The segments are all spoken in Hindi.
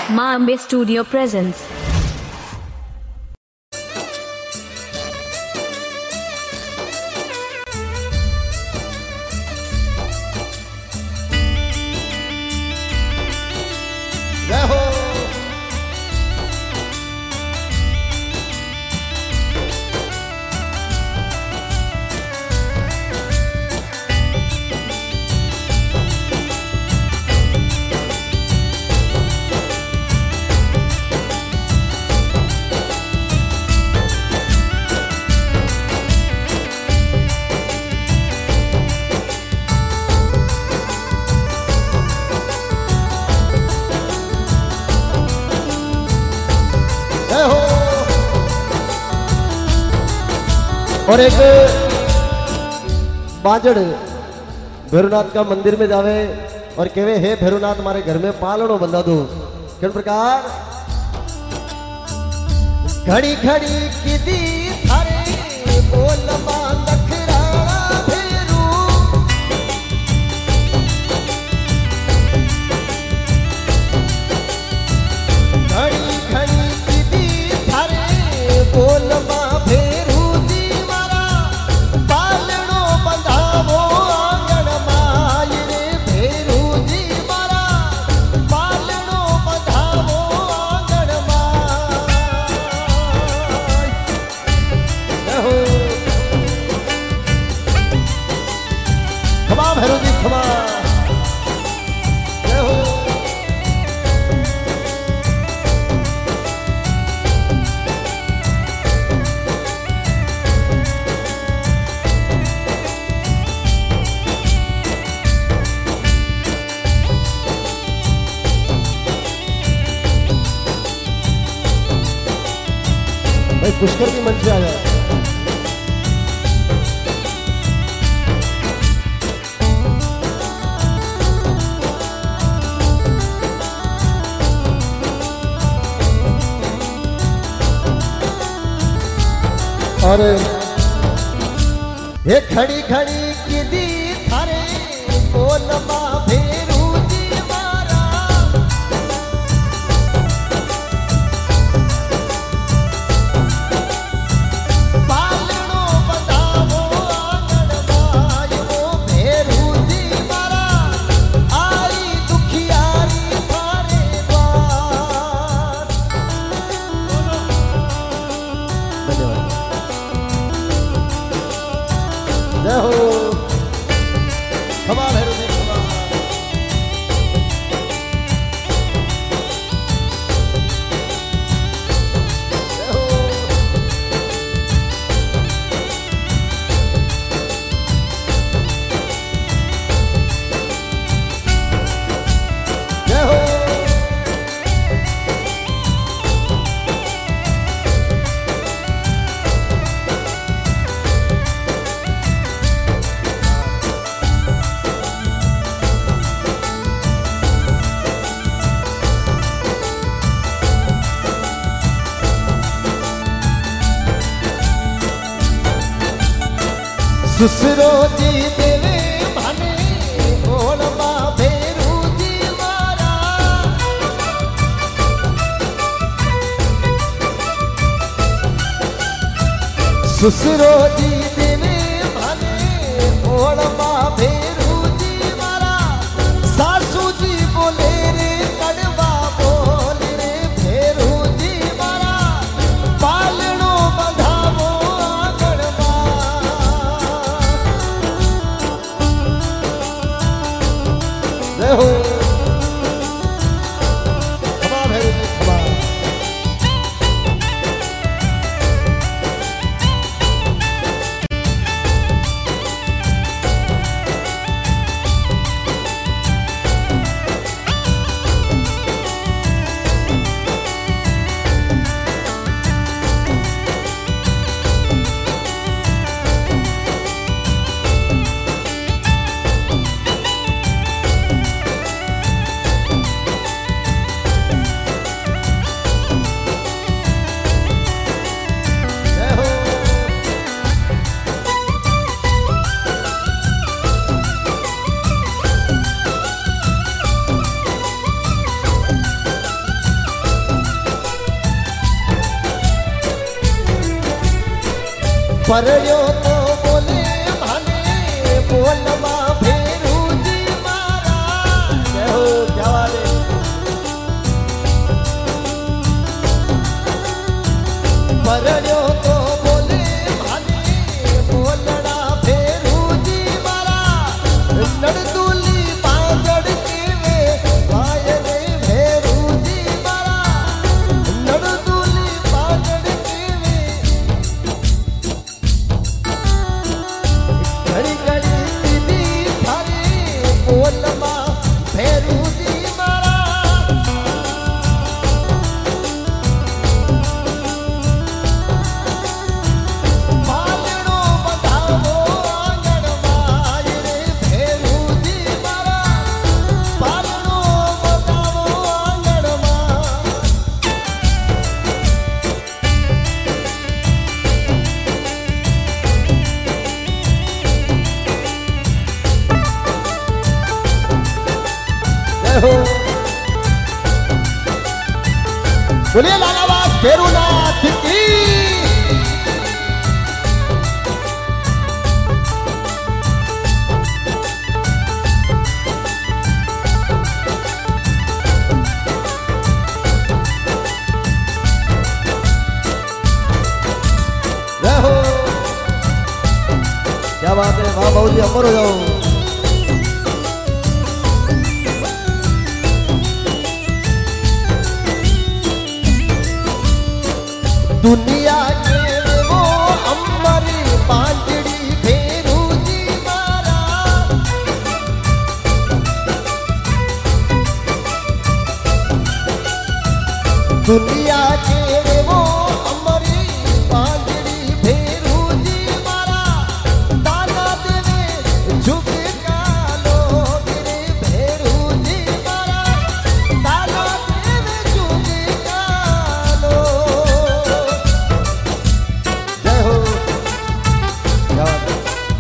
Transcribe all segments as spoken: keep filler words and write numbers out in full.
माँ अम्बे स्टूडियो प्रेजेंस। और एक बाजड़ भैरवनाथ का मंदिर में जावे और कहे हे भैरवनाथ हमारे घर में पालनो बंधा दो। किस प्रकार घड़ी घड़ी की दी थारे बोल नखरा भेरू घड़ी घड़ी की दी थारे बोल भेरू भैरव जी खमा जय हो। भाई पुष्कर भी मंच पे आ जाए। और ये खड़ी खड़ी की दी थारे बोल भेरू जी मारा पालनो बतावो आंगन मायो भेरू जी मारा आई दुखियारी थारे द्वार। धन्यवाद। जय हो खमा भैरव जी खमा। जय हो जय हो सुसरो जी देवे भने बोलबा भेरू जी मारा सुसरो जी देवे भने बोलबा भेरू जी मारा सासू जी बोले रे कड़वा बोल रे भेरू जी मारा पालनो बंधावो जय हो खमा भैरव जी खमा। परयो तो बोले भाने बोलवा भेरू जी मारा। जय हो, क्या बात है। परयो तो बोले भाने बोलड़ा भेरू जी मारा। नड़दुली पाजड़ के वे वायरे भेरू जी मारा। नड़दुली पाजड़ के वे घड़ी घड़ी दीदी थारे बोलमा भेरू जी मारा। पालड़ो बधावो आंगण माय रे भेरू जी मारा। पालड़ो बधावो आंगण माय। जय हो, बोलिए लालावास भेरूनाथ की। जय हो, क्या बात है। वाह बाबू जी, अमर हो जाओ। दुनिया के वो अमर पांजड़ी भेरू जी मारा। दुनिया के वो अमर पांजड़ी भेरू जी मारा। दाना देवे झुके कालो गिरे भेरू जी मारा। दाना देवे झुके कालो। जय हो, क्या बात है।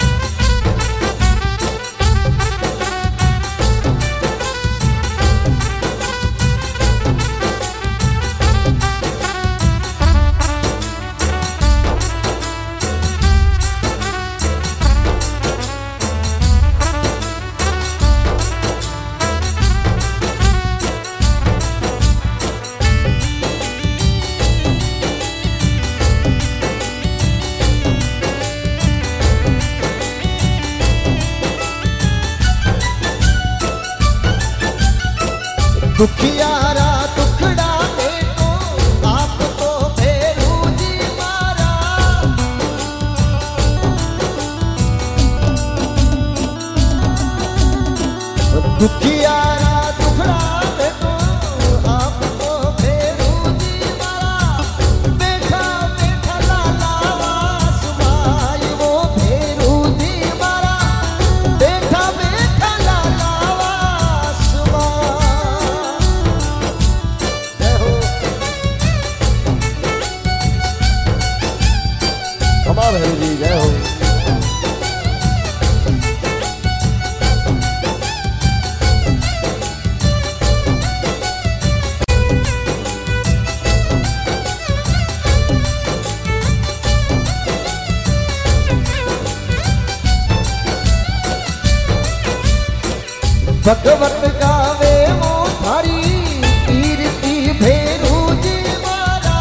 दुखियारा दुखड़ा देखो आप तो भेरू जी मारा। दुखियारा दुखड़ा देखो आप तो भेरू जी मारा। बैठा बैठा लाला वास माय वो भेरू जी मारा। बैठा बैठा लाला वास माय। जय हो, क्षमा भेरू जी, जय हो। भगवत गावे वो थारी कीर्ति भेरू जी मारा।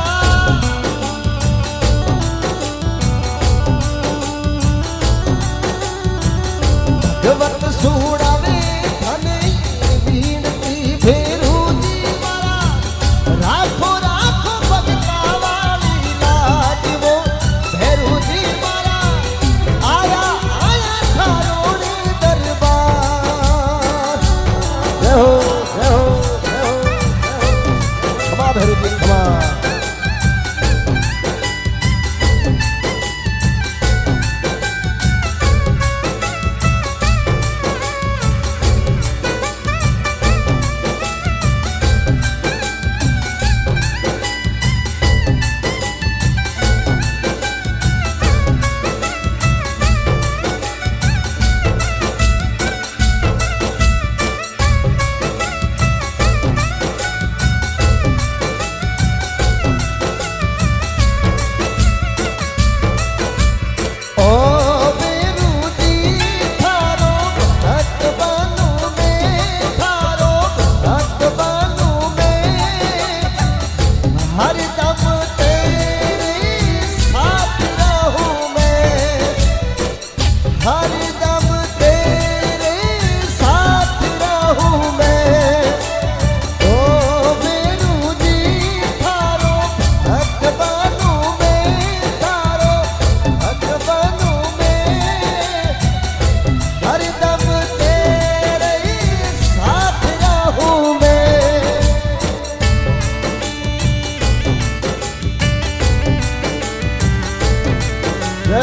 भगवत सुड़ावे धने वीणती भेरू जी मारा। राखो राखो भगता वाली लाज वो भेरू जी मारा। आया आया थारो रे दरबार। जय हो, जय हो, जय हो, जय हो। क्षमा भेरू जी, क्षमा।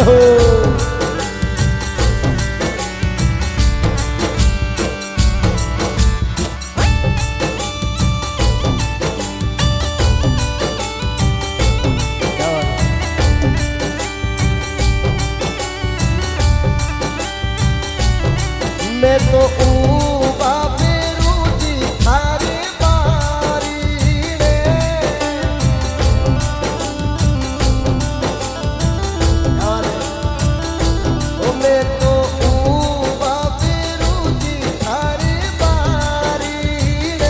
हो मैं तो ऊबा पेरू जी थारी बारी रे ओ मैं तो ऊबा पेरू जी थारी बारी रे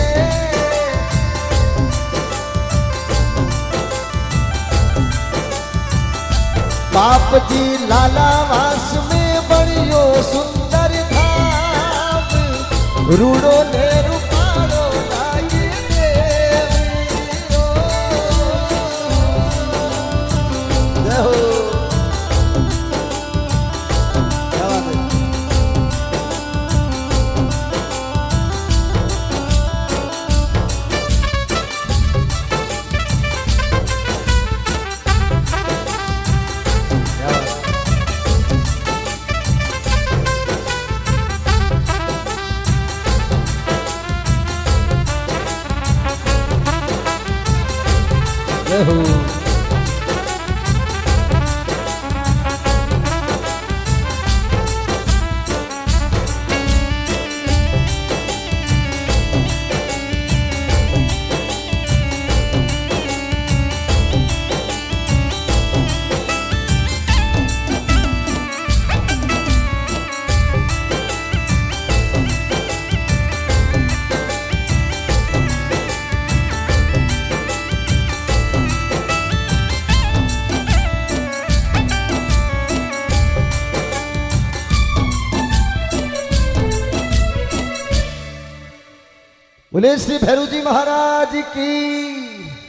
बाप जी लाला वास में बड़ियो सुंदर रूड़ो ने रूपाड़ो लागे देवीरो जय हो क्या बात है जय हो बोले श्री भैरू जी महाराज की।